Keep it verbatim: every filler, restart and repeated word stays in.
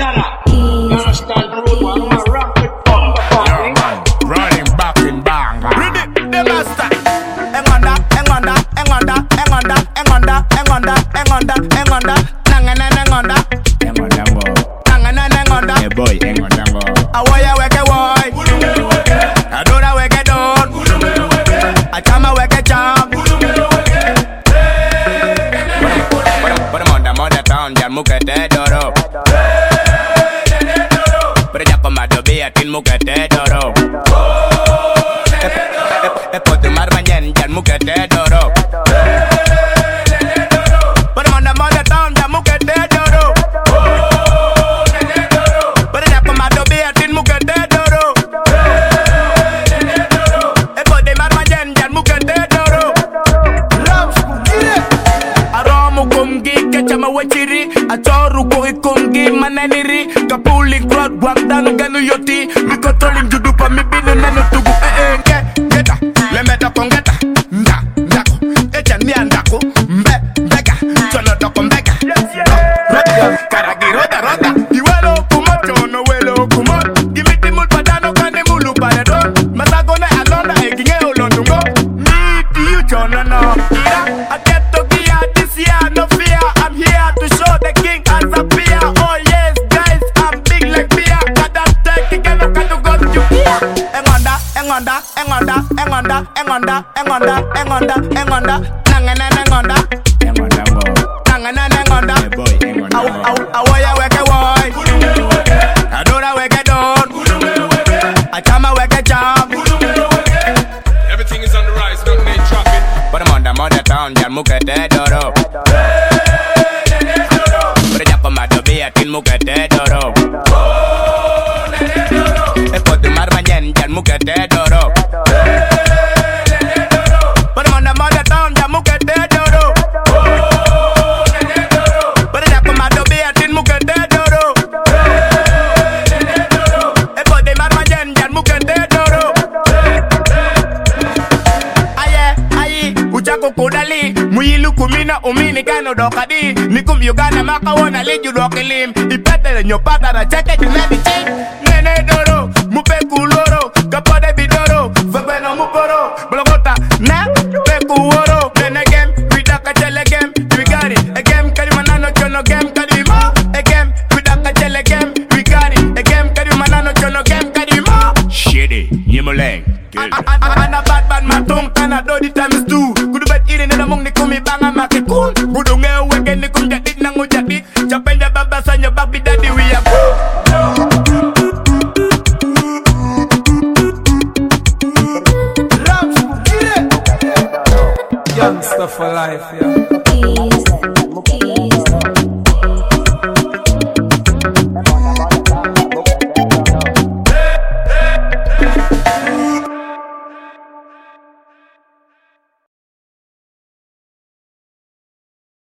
Dokadi, nikum Uganda makawana liju dokilim. Ipete de nyopata da cheke jinedi ching. Nene doro, mupe kuloro, kapode bidoro, febeno muporo, blogota na peku woro. Nene game, vidaka chele game, we got it. A game kari manano chono game kari mo. A game, vidaka chele game, we got it. A game kari manano chono game kari mo. Shitty, Yimuleng. Ana bad bad matung kana do di times two. Kudu bet iri nena mung nikumi banga makikun. Kudu ngewe ni kum jadit nangu jadit. Japenda baba sanya babi daddy we are Youngster for life, yeah.